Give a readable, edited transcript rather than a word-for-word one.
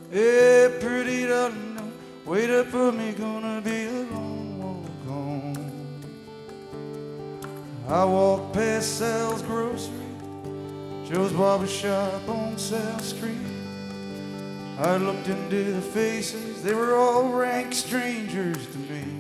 Hey, pretty darling, don't wait up for me, gonna be a long walk home. I walked past Sal's grocery, Joe's barber shop on South Street. I looked into the faces, they were all rank strangers to me.